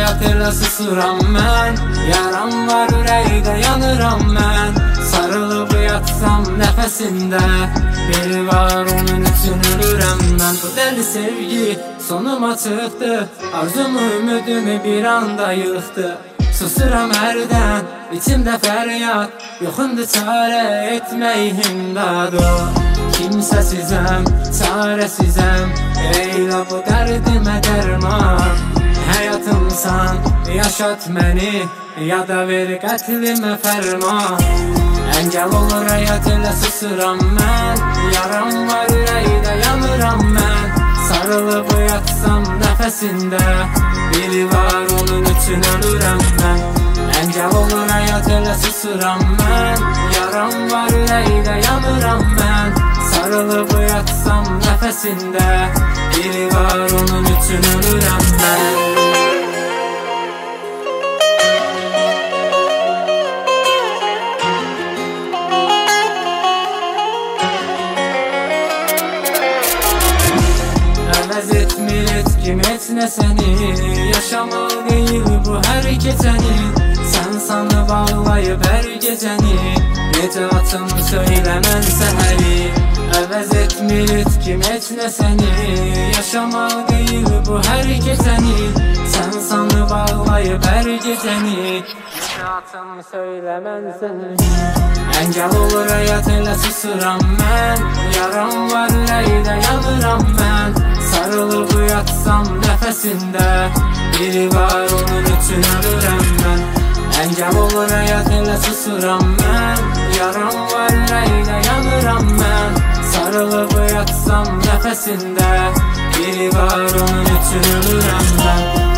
həyat elə susuram mən. Yaram var ürəkdə yanıram mən. Sarılıb yatsam nəfəsində, biri var onun üçün ölürəm mən. Bu dəli sevgi sonuma çıxdı, arzumu ümidimi bir anda yıxdı. Susuram hərdən, içimdə fəryad, yoxundur çarə etmək imdadı. Kimsəsizəm, çarəsizəm, eylə bu dərdimə dərman. Həyatımsan, yaşat məni, ya da ver qətlimə fərman. Əngəl olur həyat elə susuram mən. Yaram var ürəkdə yanıram mən. Sarılıb yatsam nəfəsində, biri var onun üçün ölürəm mən. Əngəl olur həyat elə susuram mən. Yaram var ürəkdə yanıram mən. Sarılıb yatsam nəfəsində, biri var onun üçün ölürəm mən. Əvəz etmir etkim heç nə səni, yaşamaq deyil bu hər keçəni. Sən sanıb ağlayıb hər gecəni, necə açım söyləmən səhəri. Əvəz etmir etkim heç nə səni, yaşamaq deyil bu hər keçəni. Sən sanıb ağlayıb hər gecəni, necə açım söyləmən səhəri. Əngəl olur həyat elə susuram mən. Yaram var ürəkdə yanıram mən. Sarılıb yatsam nəfəsində, biri var onun üçün ölürəm mən. Əngəl olur həyat elə susuram mən. Yaram var ürəkdə yanıram mən. Sarılıb yatsam nəfəsində, biri var onun üçün ölürəm mən.